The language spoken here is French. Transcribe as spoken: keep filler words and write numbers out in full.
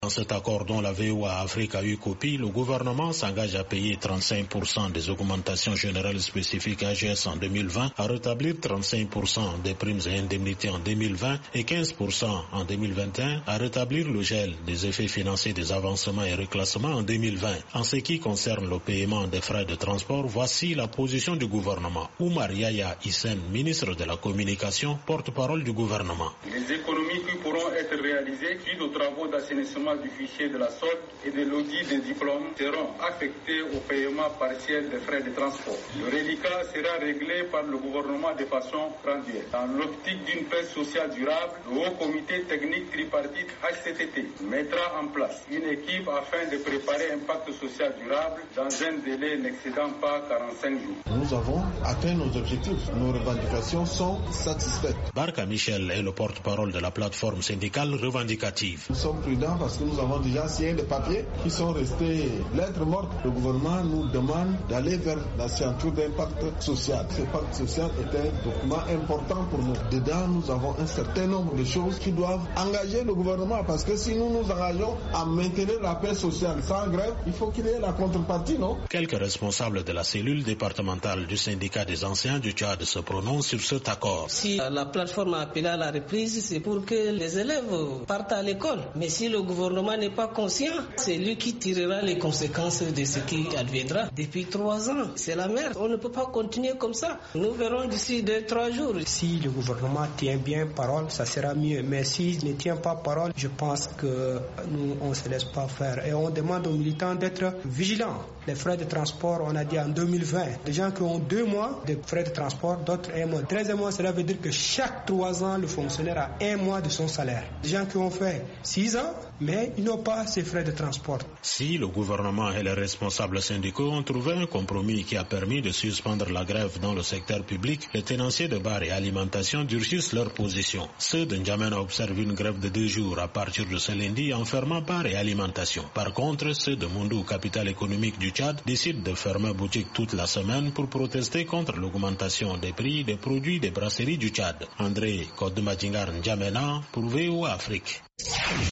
Dans cet accord dont la V O A Afrique a eu copie, le gouvernement s'engage à payer trente-cinq pour cent des augmentations générales spécifiques A G S en deux mille vingt, à rétablir trente-cinq pour cent des primes et indemnités en deux mille vingt et quinze pour cent en deux mille vingt et un, à rétablir le gel des effets financiers des avancements et reclassements en deux mille vingt. En ce qui concerne le paiement des frais de transport, voici la position du gouvernement. Oumar Yaya Hissène, ministre de la Communication, porte-parole du gouvernement. Les économies qui pourront être réalisées suite aux travaux d'assainissement du fichier de la solde et de l'audit des diplômes seront affectés au paiement partiel des frais de transport. Le reliquat sera réglé par le gouvernement de façon graduelle. Dans l'optique d'une paix sociale durable, le Haut Comité technique tripartite H C T T mettra en place une équipe afin de préparer un pacte social durable dans un délai n'excédant pas quarante-cinq jours. Nous avons atteint nos objectifs. Nos revendications sont satisfaites. Barka Michel est le porte-parole de la plateforme syndicale revendicative. Nous sommes prudents parce que nous avons déjà signé des papiers qui sont restés lettres mortes. Le gouvernement nous demande d'aller vers la signature d'un pacte social. Ce pacte social est un document important pour nous. Dedans, nous avons un certain nombre de choses qui doivent engager le gouvernement parce que si nous nous engageons à maintenir la paix sociale sans grève, il faut qu'il y ait la contrepartie, non? Quelques responsables de la cellule départementale du syndicat des enseignants du Tchad se prononcent sur cet accord. Si la plateforme a appelé à la reprise, c'est pour que les élèves partent à l'école. Mais si le gouvernement n'est pas conscient, c'est lui qui tirera les conséquences de ce qui adviendra. Depuis trois ans, c'est la merde. On ne peut pas continuer comme ça. Nous verrons d'ici deux, trois jours. Si le gouvernement tient bien parole, ça sera mieux. Mais s'il ne tient pas parole, je pense que nous, on ne se laisse pas faire. Et on demande aux militants d'être vigilants. Les frais de transport, on a dit en deux mille vingt, des gens qui ont deux mois de frais de transport, d'autres un mois. Treizièmement, cela veut dire que chaque trois ans, le fonctionnaire a un mois de son salaire. Des gens qui ont fait six ans, mais ils n'ont pas ces frais de transport. Si le gouvernement et les responsables syndicaux ont trouvé un compromis qui a permis de suspendre la grève dans le secteur public, les tenanciers de bar et alimentation durcissent leur position. Ceux de N'Djamena observent une grève de deux jours à partir de ce lundi en fermant bar et alimentation. Par contre, ceux de Mondou, capitale économique du Tchad, décident de fermer boutique toute la semaine pour protester contre l'augmentation des prix des produits des brasseries du Tchad. André Kodmadjingar N'Djamena pour V O A Afrique.